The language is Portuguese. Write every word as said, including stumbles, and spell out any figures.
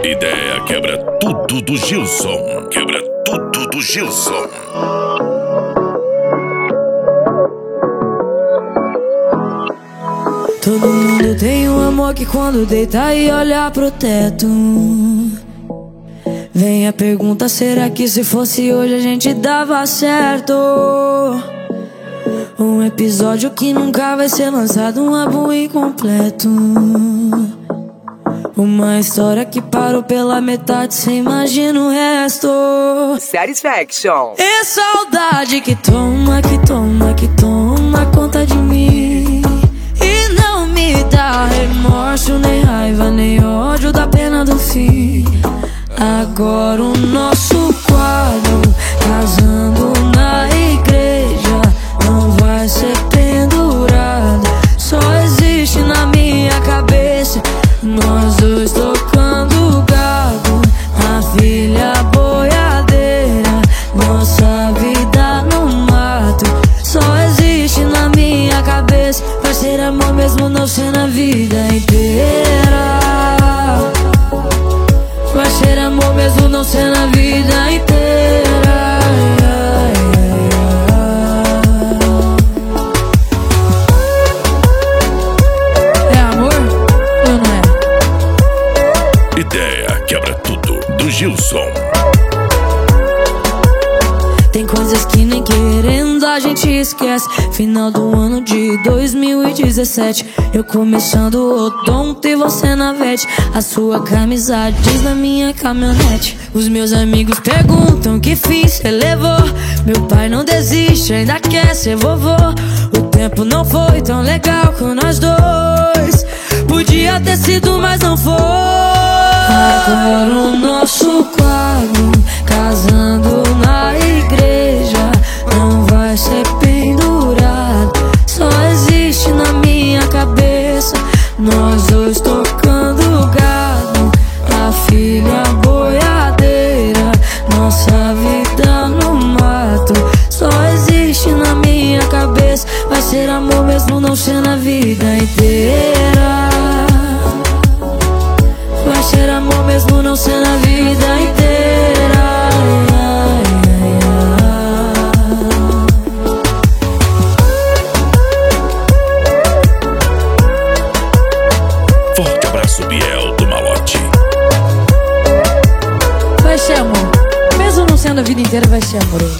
Ideia quebra tudo do Gilson. Quebra tudo do Gilson. Todo mundo tem um amor que quando deita e olha pro teto, vem a pergunta, será que se fosse hoje a gente dava certo? Um episódio que nunca vai ser lançado, um álbum incompleto, uma história que parou pela metade, cê imagina o resto. Satisfaction. E saudade que toma, que toma, que toma conta de mim, e não me dá remorso, nem raiva, nem ódio da pena do fim. Agora o nosso quadro, casando na igreja, não vai ser pendurado, só existe na minha cabeça. Nós dois tocando gado, a filha boiadeira, nossa vida no mato, só existe na minha cabeça. Vai ser amor mesmo não ser na vida inteira, vai ser amor mesmo não ser na vida inteira. É amor ou não é? Ideia quebra tudo do Gilson. Tem coisas que nem querendo a gente esquece. Final do ano de dois mil e dezessete, eu começando o odonto e você na vete. A sua camisa diz na minha caminhonete. Os meus amigos perguntam que fim cê levou. Meu pai não desiste, ainda quer ser vovô. O tempo não foi tão legal com nós dois, podia ter sido, mas não foi. Agora o nosso quadro, casando na igreja, não vai ser pendurado, só existe na minha cabeça. Nós dois tocando gado, a filha boiadeira, nossa vida no mato, só existe na minha cabeça. Vai ser amor mesmo não ser na vida inteira, vai ser amor mesmo não ser na vida inteira. Forte abraço, Biel do Malote. Vai ser amor, mesmo não sendo a vida inteira, vai ser amor.